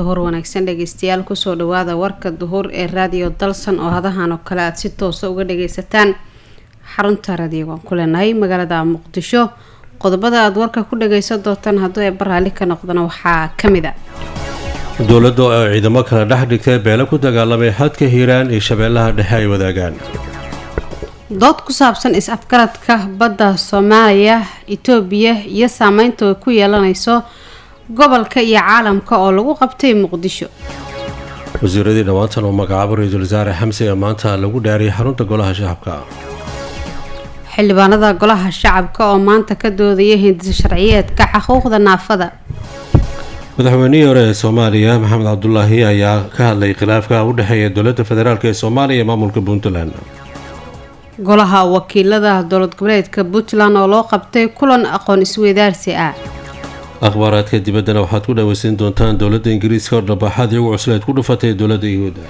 duhur wanaagsan dhageystayaal kusoo dhawaada warka duhur ee raadiyo dalsan oo hadahan oo kale aad si toos ah uga dhageysataan xarunta raadiyoga ku leenahay magaalada Muqdisho. qodobada aad warka ku dhageysan doontaan haddii ay baraali ka noqdana waxaa kamid ah dowladda oo ciidamo kala dhex dhigtay beelo ku dagaalamay xadka Hiiraan iyo Shabeellaha Dhexe ay wadaagaan. dood ku saabsan is-afgaradka badda Soomaaliya, Itoobiya iyo saameynta ay ku yeelanayso gobolka iyo caalamka oo lagu qabtay Muqdisho. wasiiradii dhawaantan oo magacaabo Ra'iisul Wasaare Xamse ee maanta lagu dhaariyay xarunta golaha shacabka. xildhibaanada golaha shacabka oo maanta ka doodaya hindis sharciyeedka xuquuqda naafada. madaxweynihii hore ee Soomaaliya Maxamed Cabdullaahi ayaa ka hadlay khilaafka u dhaxeeya dowladda federaalka ee Soomaaliya iyo maamulka Puntland. golaha wakiilada dowlad goboleedka Puntland oo loo qabtay kulan aqoon isweydaarsi ah. akhbaaraadka dibaddana waxaad ku dhaweysan doontaan dowladda Ingiriiska oo dhabaxad iyagu cusleed ku dhufatay dowladda Yuhuudda.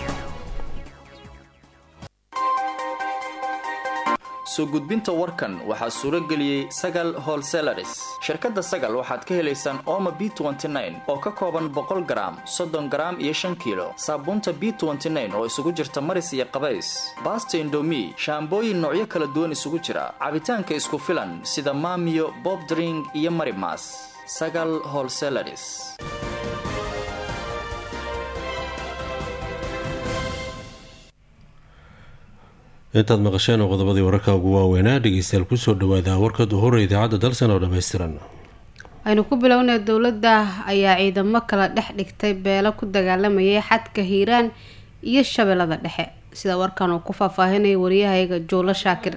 soo gudbinta warkan waxaa suuro geliyay Sagal Wholesalers. shirkadda Sagal waxaad ka helaysaan Omo B29 oo ka kooban 100 gram, 30 gram iyo 5 kilo. Saabuunta B29 oo isugu jirta maris iyo qabays. Basta Indomie, shaambooyin noocyo kala duwan isugu jira. Cabitaanka isku filan sida Maamiyo, Bob Drink iyo Marimas. Sagal Wholesalers. intaad maqasheen qodobadii wararka ugu waaweynaa dhegeystayaal kusoo dhawaada warka duhur ee idaacadda dalsan oo dhammaystiran. aynu ku bilownay dowladda ayaa ciidamo kala dhex dhigtay beelo ku dagaalamayay xadka Hiiraan iyo Shabeellada Dhexe sida warkan uu ku faahfaahinay wariyahayaga Joolo Shaakir.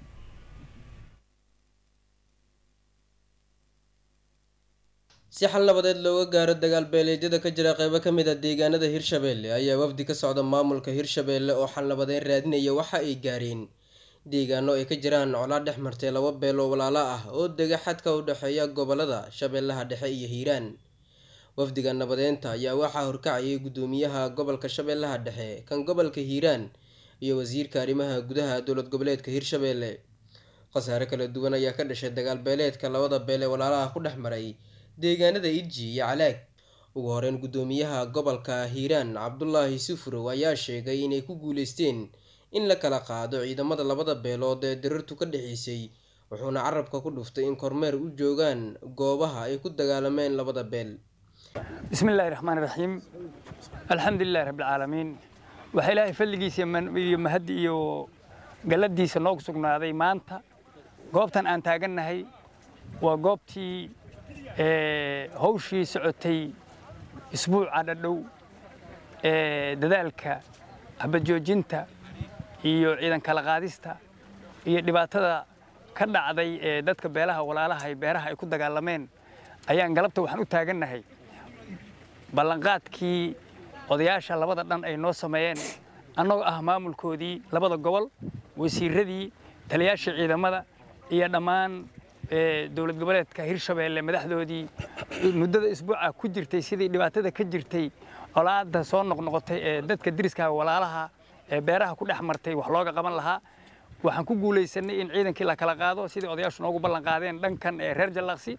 si xal nabadeed looga gaaro dagaal beeleedyada ka jira qaybo ka mid ah deegaanada Hirshabeelle ayaa wafdi ka socda maamulka Hirshabeelle oo xal nabadeed raadinaya waxa ay gaareen deegaano ay ka jiraan colaad dhex martay laba beelo walaalo ah oo dega xadka u dhaxeeya gobolada Shabeellaha Dhexe iyo Hiiraan. wafdiga nabadeenta ayaa waxaa horkacayay gudoomiyaha gobolka Shabeellaha Dhexe kan gobolka Hiiraan iyo wasiirka arrimaha gudaha dowlad goboleedka Hirshabeelle. khasaare kala duwan ayaa ka dhashay dagaal beeleedka labada beele walaalaha ku dhex maray deegaanada Idji iyo Calaag. ugu horeyn gudoomiyaha gobolka Hiiraan Cabdullaahi Sufrow ayaa sheegay inay ku guuleysteen in la kala qaado ciidamada labada beelood ee dirirtu ka dhaxeysay, wuxuuna carabka ku dhuftay in kormeer u joogaan goobaha ay ku dagaalameen labada beel. bismillaahir rahmaanir rahiim, alxamdulilaahi rabbil caalamiin. waxa ilaahay fadligiisa iyo mahadi iyo galadiisa noo sugnaaday maanta. goobtan aan taagannahay waa goobtii hawshii socotay isbuuca dhadhow dadaalka xabad joojinta iyo ciidan kala qaadista iyo dhibaatada ka dhacday dadka beelaha walaalaha ay beeraha ay ku dagaalameen ayaan galabta waxaan u taagannahay ballanqaadkii odayaasha labada dhan ay noo sameeyeen annagoo ah maamulkoodii labada gobol, wasiiradii, taliyaasha ciidamada iyo dhammaan dowlad goboleedka Hirshabeelle madaxdoodii muddada isbuuca ku jirtay sidii dhibaatada ka jirtay colaadda soo noqnoqotay ee dadka diriska walaalaha ee beeraha ku dhex martay wax looga qaban lahaa. waxaan ku guuleysanay in ciidankii la kala qaado sidii odayaashu noogu ballan qaadeen dhankan reer Jallaqsi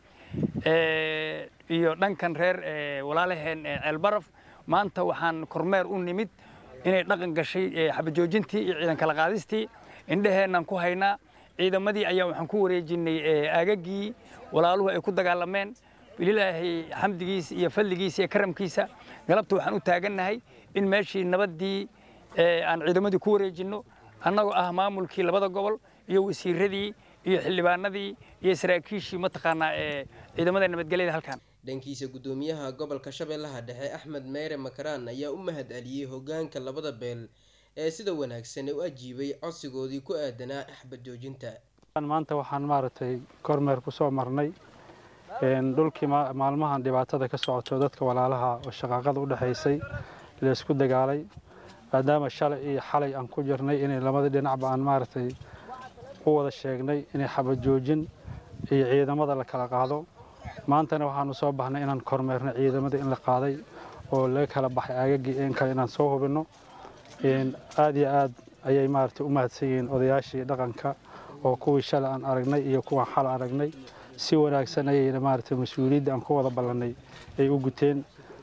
iyo dhankan reer walaalaheen Ceelbaraf. maanta waxaan kormeer u nimid inay dhaqan gashay xabad joojintii iyo ciidan kala qaadistii indhaheenan ku haynaa. ciidamadii ayaa waxaan ku wareejinay aagagii walaaluhu ay ku dagaalameen. ilaahay xamdigiisa iyo fadligiisa iyo karamkiisa galabta waxaan u taagannahay in meeshii nabadii aan ciidamadii ku wareejino annagoo ah maamulkii labada gobol iyo wasiiradii iyo xildhibaanadii iyo saraakiishii mataqaanaa ciidamada nabadgelyada halkan. dhankiisa gudoomiyaha gobolka Shabeellaha Dhexe Axmed Meere Makaraan ayaa u mahad celiyay hoggaanka labada beel ee sida wanaagsan u ajiibay codsigoodii ku aadanaa xabad joojinta. maanta waxaan maaragtay kormeer ku soo marnay dhulkii maalmahan dhibaatada ka socoto dadka walaalaha oo shaqaaqada u dhaxaysay la isku dagaalay, maadaama shalay iyo xalay aan ku jirnay inay labada dhinacba aan maaragtay u wada sheegnay inay xabad joojin iyo ciidamada la kala qaado. maantana waxaanu soo baxnay inaan kormeerno ciidamada in la qaaday oo laga kala baxay aagagii in kale inaan soo hubino. aad iyo aad ayay maaragtay u mahadsan yihiin odayaashii dhaqanka oo kuwii shalay aan aragnay iyo kuwan xal aragnay. si wanaagsan ayayna maaragtay mas'uuliyadda aan ku wada ballanay ay u guteen.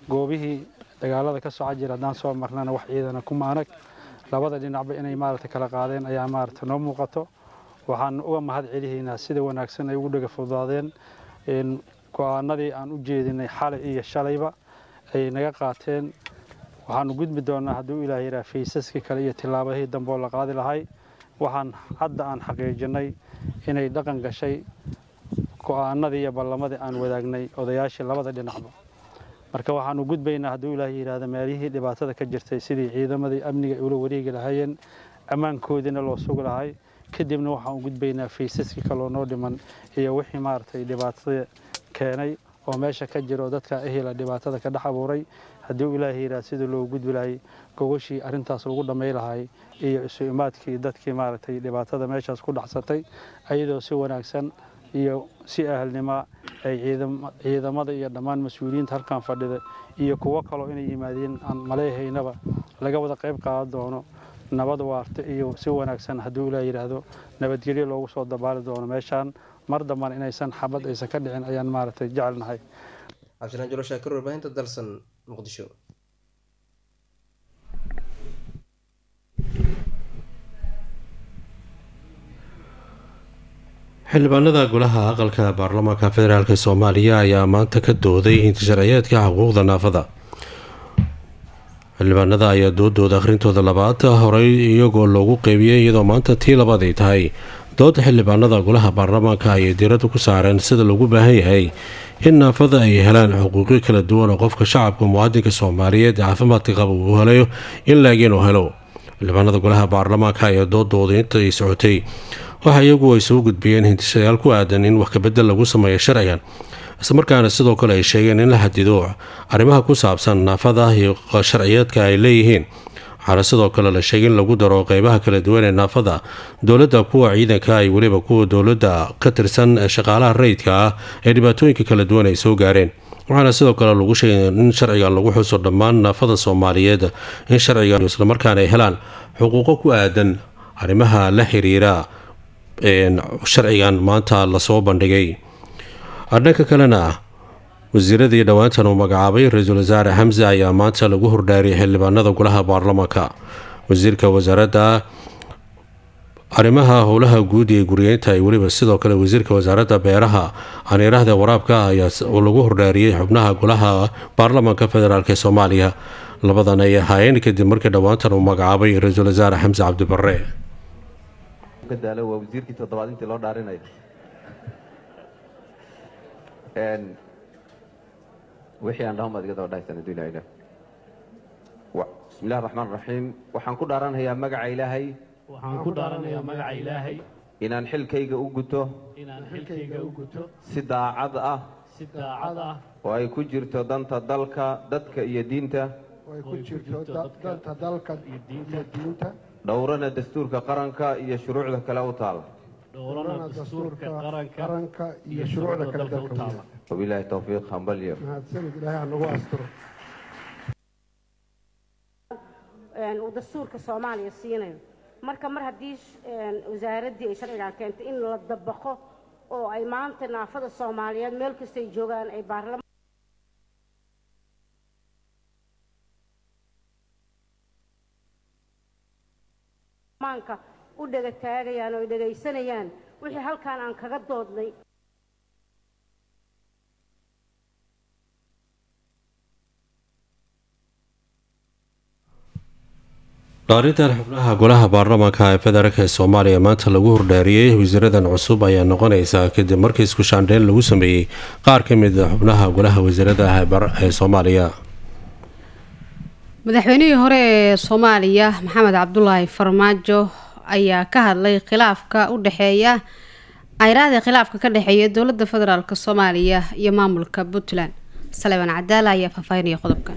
goobihii dagaalada ka socon jira haddaan soo marnana wax ciidana kuma anag labada dhinacba inay maaragtay kala qaadeen ayaa maaragtay noo muuqato waxaan uga mahad celihaynaa sida wanaagsan ay ugu dhaga fududaadeen go-aanadii aan u jeedinay xalay iyo shalayba ay naga qaateen waxaanu gudbi doonaa hadduu ilaahay yidhaah faysaskii kale iyo tillaabadihii dambe oo la qaadi lahay waxaan hadda aan xaqiijinay inay dhaqan gashay go-aanadii iyo ballamadii aan wadaagnay odayaashii labada dhinacba marka waxaanu gudbaynaa hadduu ilaahay yidhaahda meelihii dhibaatada ka jirtay sidii ciidamadii amniga ay ula wareegi lahaayeen ammaankoodiina loo sugi lahay kadibna waxaan u gudbaynaa faysaskii kaloo noo dhiman iyo wixii maaragtay dhibaatada keenay oo meesha ka jiro dadka ehela dhibaatada ka dhex abuuray haddii ilaahay yidhaah sidii loo gudbi lahay gogashii arrintaas lagu dhamay lahay iyo isu imaadkii dadkii maaragtay dhibaatada meeshaas ku dhacsatay ayadoo si wanaagsan iyo si ahalnimo ay ciidamada iyo dhammaan mas-uuliyiinta halkan fadhida iyo kuwo kaloo inay yimaadeen aan maleehaynaba laga wada qayb qaadan doono nabad waarta iyo si wanaagsan hadduu ilaahay yidhaahdo nabadgelyo loogu soo dabaali doono meeshaan mar dambana inaysan xabad aysan ka dhicin ayaan maaragtay jecelnahay cabdinaan jolo shaakir warbaahinta dalsan muqdisho. xildhibaanada golaha aqalka baarlamaanka federaalk soomaaliya ayaa maanta ka dooday intisharciyeedka xuquuqda naafada. xildhibaanada ayaa doodooda akhrintooda labaad horey iyagoo loogu qeybiyey iyadoo maanta tii labaad ay tahay dooda xildhibaanada golaha baarlamaanka ayay diiradda ku saareen sida loogu baahan yahay in naafada ay helaan xuquuqyo kala duwan oo qofka shacabka muwaadinka soomaaliyeed caafimaadka qaba uu helayo in laageen uu helo. xildhibaanada golaha baarlamaanka ayaa doodooda intay socotay waxa iyagu ay soo gudbiyeen hintishayaal ku aadan in wax kabedel lagu sameeyo sharcigan islamarkaana sidoo kale ay sheegeen in la xadido arrimaha ku saabsan naafada iyo sharciyeedka ay leeyihiin. waxaana sidoo kale la sheegay in lagu daro qeybaha kala duwan ee naafada dowladda, kuwa ciidanka ay weliba kuwa dowladda ka tirsan shaqaalaha rayidka ah ee dhibaatooyinka kala duwan ay soo gaareen. waxaana sidoo kale lagu sheegay in sharcigan lagu xuso dhammaan naafada soomaaliyeed in sharcigan islamarkaana ay helaan xuquuqo ku aadan arrimaha la xiriira sharcigan maanta lasoo bandhigay. dhanka kalena wasiiradii dhowaantan uu magacaabay ra-iisul wasaare xamse ayaa maanta lagu hordhaariyay xildhibaanada golaha baarlamaanka. wasiirka wasaaradda arrimaha howlaha guud ee guriyeynta iyo weliba sidoo kale wasiirka wasaaradda beeraha anirahda waraabka ayaa lagu hordhaariyey xubnaha golaha baarlamaanka federaalk soomaaliya. labadan ay ahaayeen kadib markii dhowaantan uu magacaabay ra-iisul wasaare xamse cabdibarre. waa wasiirkii toddobaad intii loo dhaarinay wixii aan dhaho maad iga daba dhahaysan hadduu ilaha ilaah. bismillahi raxmaan raxiim. waxaan ku dhaaranayaa magaca ilaahay inaan xilkayga u guto si daacad ah oo ay ku jirto danta dalka dadka iyo diinta dhowrana dastuurka qaranka iyo shuruucda kale u taala. wabilaahi towfiiq. hambalyo. uu dastuurka soomaaliya siinayo marka mar haddii wasaaraddii ay sharcigan keentay in la dabaqo oo ay maanta naafada soomaaliyeed meel kastay joogaan ay baarlamaanka u dhega taagayaan oo ay dhegaysanayaan wixii halkaan aan kaga doodnay. dhaarintan xubnaha golaha baarlamaanka ee federaalk ee soomaaliya maanta lagu hordhaariyey wasiiradan cusub ayaa noqonaysa kadib markii isku shaandheyn lagu sameeyey qaar ka mid a xubnaha golaha wasiirada ee soomaaliya. madaxweynihii hore ee soomaaliya maxamed cabdulaahi farmaajo ayaa ka hadlay khilaafka u dhexeeya khilaafka ka dhexeeya dowladda federaalk soomaaliya iyo maamulka puntland. saleebaan cadaala ayaa faahfaahinaya qodobka.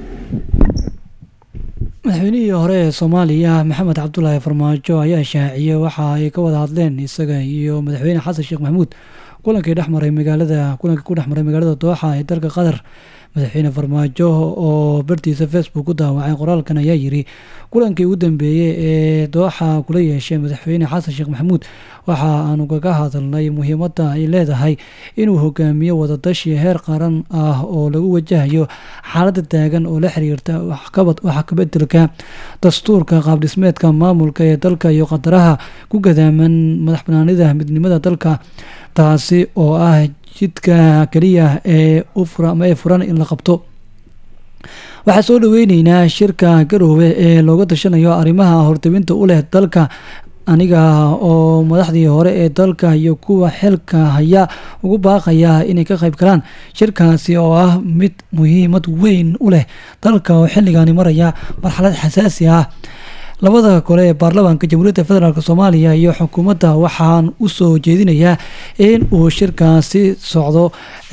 madaxweynihii hore ee soomaaliya maxamed cabdulaahi farmaajo ayaa shaaciyey waxa ay ka wada hadleen isaga iyo madaxweyne xasan sheekh maxamuud kulankii ku dhex maray magaalada dooxa ee dalka qatar. madaxweyne farmaajo oo bartiisa facebook ku daawacay qoraalkan ayaa yiri kulankii ugu dambeeyey ee dooxa kula yeeshay madaxweyne xasan sheekh maxamuud waxa aanu kaga hadalnay muhiimadda ay leedahay inuu hogaamiyo wadadashi heer qaran ah oo lagu wajahayo xaaladda taagan oo la xiriirta waxa ka bedelka dastuurka qaabdhismeedka maamulka ee dalka iyo qadaraha ku gadaaman madax banaanida midnimada dalka taasi oo ah jidka kaliya ee furan in la qabto. waxaa soo dhaweyneynaa shirka garoowe ee looga tashanayo arrimaha hortebinta u leh dalka aniga oo madaxdii hore ee dalka iyo kuwa xilka haya ugu baaqaya inay ka qayb galaan shirkaasi oo ah mid muhiimad weyn u leh dalka oo xilligaani maraya marxalad xasaasi ah. labada kole ee baarlamaanka jamhuuriyadda federaalk soomaaliya iyo xukuumadda waxaan usoo jeedinayaa in uu shirkaasi socdo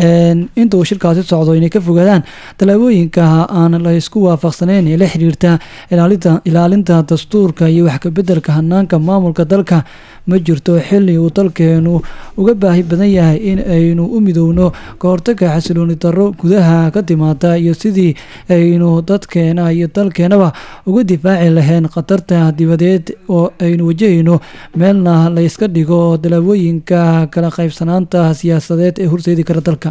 inay ka fogaadaan tallaabooyinka aan la isku waafaqsaneyn ee la xiriirta ilaalinta dastuurka iyo wax kabedelka hanaanka maamulka dalka. ma jirto xili uu dalkeenu uga baahi badan yahay in aynu u midowno kahortaga xasilooni darro gudaha ka timaada iyo sidii aynu dadkeena iyo dalkeenaba uga difaaci lahayn khatarta dibadeed oo aynu wajahayno meelna la iska dhigo tallaabooyinka kala qaybsanaanta siyaasadeed ee horseedi kara dalka.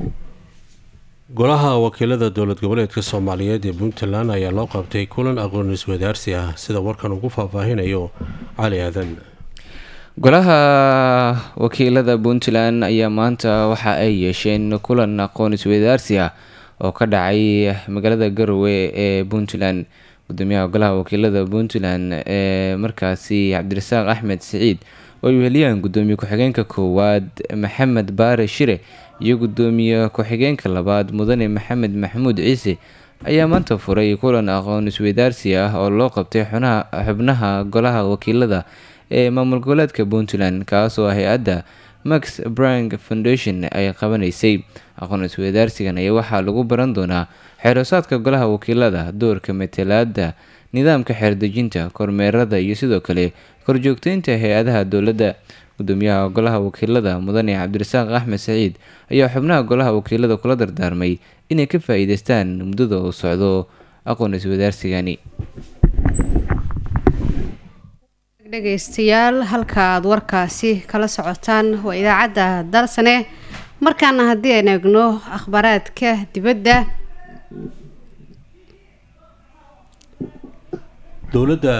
golaha wakiilada dowlad goboleedka soomaaliyeed ee puntland ayaa loo qabtay kulan aqoon iswadaarsi ah sida warkan ugu faahfaahinayo cali aadan. golaha wakiilada puntland ayaa maanta waxa ay yeesheen kulan aqoon isweydaarsi ah oo ka dhacay magaalada garowe ee puntland. gudoomiyaha golaha wakiilada puntland ee markaasi cabdirasaaq axmed siciid oo ay weheliyaan gudoomiye ku-xigeenka koowaad maxamed baare shire iyo gudoomiye ku-xigeenka labaad mudane maxamed maxamuud ciise ayaa maanta furay kulan aqoon isweydaarsi ah oo loo qabtay xubnaha golaha wakiilada ee maamul goboleedka puntland kaasoo hay-adda max brank foundation ay qabanaysay. aqoon isweydaarsigan ayaa waxaa lagu baran doonaa xeeroosaadka golaha wakiilada, doorka matalaada, nidaamka xeerdejinta, kormeerada iyo sidoo kale korjoogteynta hay-adaha dowladda. gudoomiyaha golaha wakiilada mudane cabdirasaaq axmed saciid ayaa xubnaha golaha wakiilada kula dardaarmay inay ka faa-iideystaan muddada uu socdo aqoon isweydaarsigani. dhegeystayaal halka aada warkaasi kala socotaan waa idaacadda dalsane. markaana haddii aynu eegno akhbaaraadka dibadda, dowladda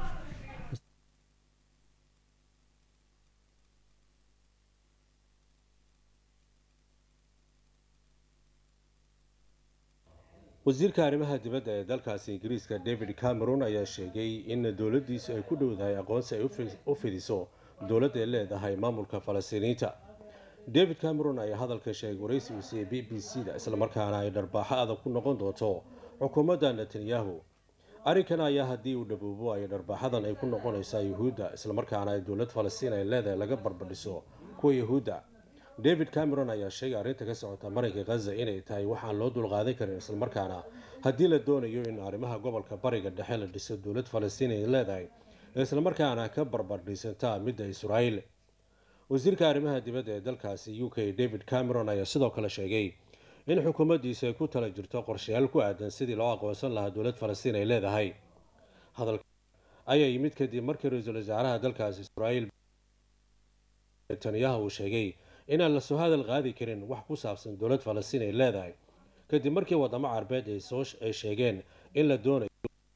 wasiirka arrimaha dibadda ee dalkaasi ingiriiska david cameron ayaa sheegay in dowladdiisu ay ku dhowdahay aqoonsi ay u fidiso dowladda ay leedahay maamulka falastiiniyiinta. david cameron ayaa hadalka sheegay waraysigiisa ee b b c da islamarkaana ay dharbaaxo adag ku noqon doonto xukuumadda netanyahu. arrinkan ayaa haddii uu dhaboobo ay dharbaaxadan ay ku noqonaysaa yuhuudda islamarkaana ay dowlad falastiin ay leedahay laga barbadhiso kuwa yuhuudda. david cameron ayaa sheegay arrinta ka socota marinka khaza inay tahay waxaan loo dulqaadan karin islamarkaana haddii la doonayo in arrimaha gobolka bariga dhexe la dhiso dowlad falastiin ay leedahay islamarkaana ka barbardhisantaa midda israa'iil. wasiirka arrimaha dibadda ee dalkaasi u k david cameron ayaa sidoo kale sheegay in xukuumaddiisa ay ku tala jirto qorshayaal ku aadan sidii loo aqoonsan lahaa dowlad falastiin ay leedahay. hadalka ayaa yimid kadib markii ra-iisul wasaaraha dalkaasi israa'iil netanyahu uu sheegay inaan lasoo hadal qaadi karin wax ku saabsan dowlad falastiin ay leedahay kadib markii wadamo carbeed ay sheegeen in la doonayo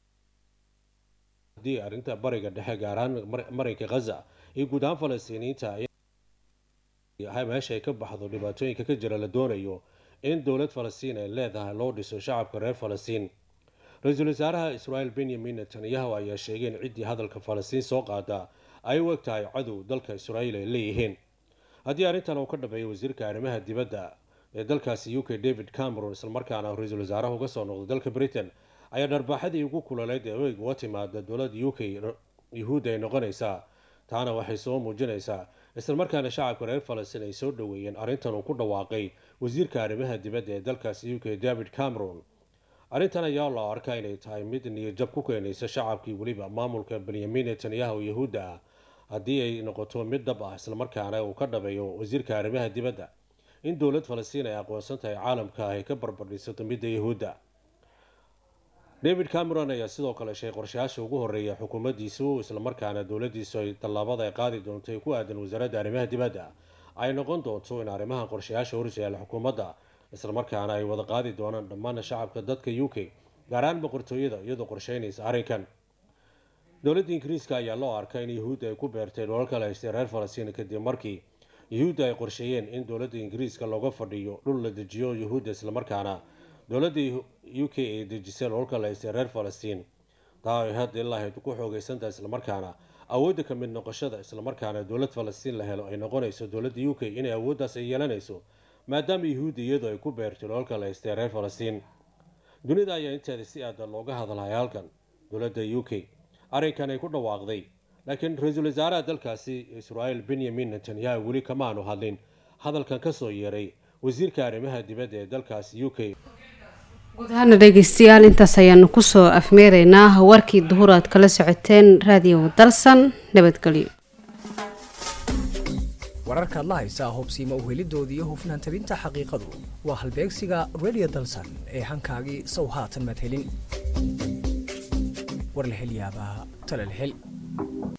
haddii arrinta bariga dhexe gaar ahaan marinka khaza iyo guud ahaan falastiiniyiinta meesha ay ka baxdo dhibaatooyinka ka jira la doonayo in dowlad falastiin ay leedahay loo dhiso shacabka reer falastiin. ra-iisul wasaaraha israa'iil benyamin netanyahu ayaa sheegay in ciddii hadalka falastiin soo qaada ay u eg tahay cadow dalka israa'iil ay leeyihiin. haddii arrintan uu ka dhabeeyay wasiirka arrimaha dibadda ee dalkaasi u k david cameron islamarkaana ra-iisul wasaaraha uga soo noqday dalka britain ayaa dharbaaxadii ugu kulaleyd ee eeg uga timaada dowladda u k yuhuudda ay noqonaysaa. taana waxay soo muujinaysaa islamarkaana shacabka reer falastiin ay soo dhoweeyeen arrintan uu ku dhawaaqay wasiirka arrimaha dibadda ee dalkaasi u k david cameron. arrintan ayaa loo arkaa inay tahay mid niyadjab ku keenaysa shacabkii weliba maamulka benyamin netanyahu yahuudda ah haddii ay noqoto mid dhab ah islamarkaana uu ka dhabeeyo wasiirka arrimaha dibadda in dowlad falastiin ay aqoonsan tahay caalamka ay ka barbardhisato midda yahuudda. David Cameron ayaa sidoo kale sheegay qorshayaasha ugu horeeya xukuumaddiisu islamarkaana dowladdiisu ay tallaabada ay qaadi doonto ee ku aadan wasaaradda arrimaha dibadda ay noqon doonto in arrimaha qorshayaasha horyaala xukuumadda islamarkaana ay wada qaadi doonaan dhammaan shacabka dadka UK gaar ahaan boqortooyada iyadoo qorsheynaysa arrinkan. dowladda Ingiriiska ayaa loo arkay in yahuudda ay ku beertay dholalka la haystay reer Falastiin kadib markii yahuudda ay qorsheeyeen in dowladda Ingiriiska looga fadhiyo dhul la dejiyo yahuudda islamarkaana dowladda UK ay dejisay dholalka la haystay reer Falastiin taa ay hadda ilaa ay ku xoogaysantahay islamarkaana awoodda ka mid noqoshada islamarkaana dowlad Falastiin la helo ay noqonayso dowladda UK inay awooddaas ay yeelanayso maadaama yahuudda iyadoo ay ku beertay dholalka la haystay reer Falastiin. dunida ayaa inteeda si aad looga hadlay halkan dowladda UK arrinkan ay ku dhawaaqday laakiin ra-iisul wasaaraha dalkaasi Israel Benjamin Netanyahu weli kama aanu hadlin hadalkan ka soo yeeray wasiirka arrimaha dibadda ee dalkaasi UK. guud ahaan dhegeystayaal intaas ayaanu kusoo afmeeraynaa warkii duhur aad kala socoteen raadiyo dalsan nabadgelyo. wararka la haysa hubsiimo u helidoodii iyo hufnaan tabinta xaqiiqadu waa halbeegsiga radio dalsan ee hankaagii sow haatan mad helin war la hel yaabaa tala la hel